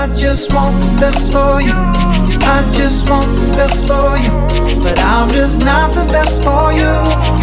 I just want the best for you. I just want the best for you. But I'm just not the best for you.